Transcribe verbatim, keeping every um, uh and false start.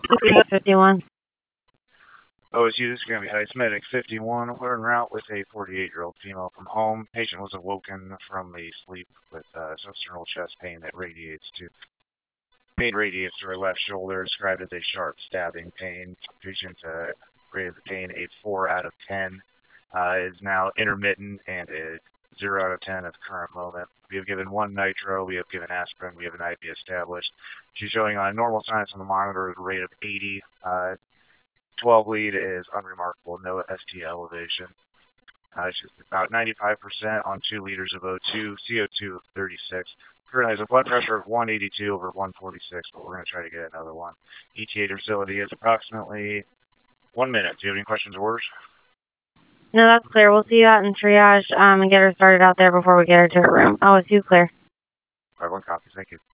fifty-one. O S U, this is going to be Heights Medic fifty-one. We're en route with a forty-eight-year-old female from home. Patient was awoken from a sleep with uh, substernal chest pain that radiates to pain radiates to her left shoulder, described as a sharp stabbing pain. Patient uh, rated the pain a four out of ten. Uh, is now intermittent and a zero out of ten at the current moment. We have given one nitro, we have given aspirin, we have an I P established. She's showing uh, normal signs on the monitor at a rate of eighty. Uh, twelve lead is unremarkable, no S T elevation. Uh, she's about ninety-five percent on two liters of O two, C O two of thirty-six. Currently has a blood pressure of one eighty-two over one forty-six, but we're going to try to get another one. E T A facility is approximately one minute. Do you have any questions or orders? No, that's clear. We'll see you out in triage um, and get her started out there before we get her to her room. Oh, it's you, clear. All right, one copy. Thank you.